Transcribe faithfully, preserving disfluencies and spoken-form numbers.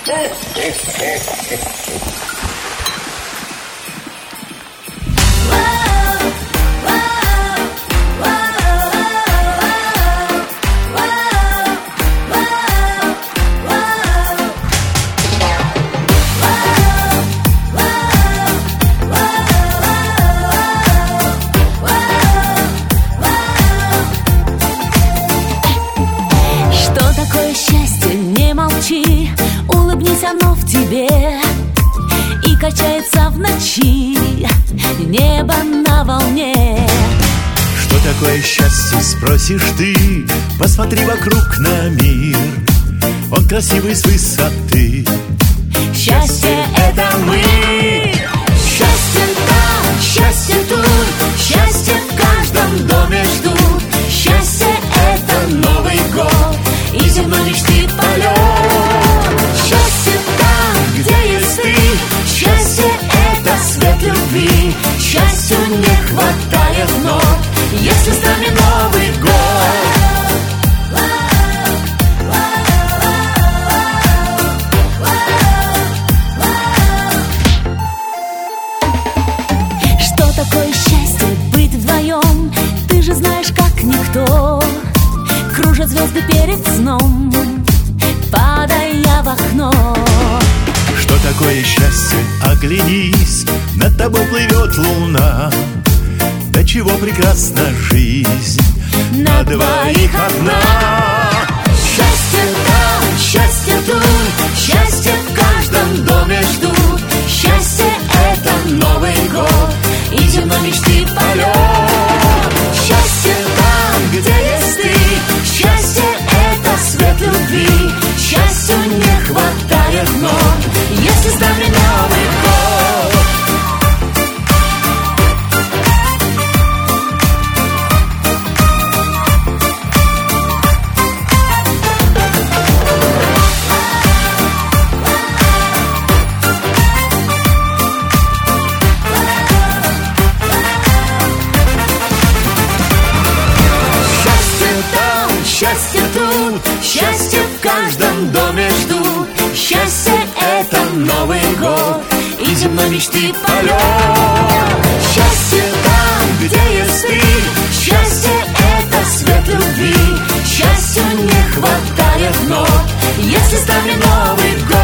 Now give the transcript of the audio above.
Улыбнись, оно в тебе и качается в ночи небо на волне. Что такое счастье, спросишь ты? Посмотри вокруг на мир, он красивый с высоты. Счастье — это мы. Счастье там, счастье тут, счастье в каждом доме ждут. Счастье — это Новый год и земной мечты полет. Счастье там, где есть ты, счастье — это свет любви. Счастью не хватает ног, если с нами Новый год. Что такое счастье быть вдвоем? Ты же знаешь, как никто. Кружат звезды перед сном, падая в окно. Что такое счастье? Оглянись, над тобой плывет луна. До чего прекрасна жизнь, на двоих одна. Счастье там, счастье тут, счастье в каждом доме ждут. Счастье — это Новый год и земной мечты полет. Счастье там, где есть ты, счастье — это свет любви. Счастью не хватает ног, если с нами Новый год. Счастье тут, счастье в каждом доме ждут. Счастье — это Новый год и земной мечты полет. Счастье там, где есть ты, счастье — это свет любви. Счастью не хватает ног, если с нами Новый год.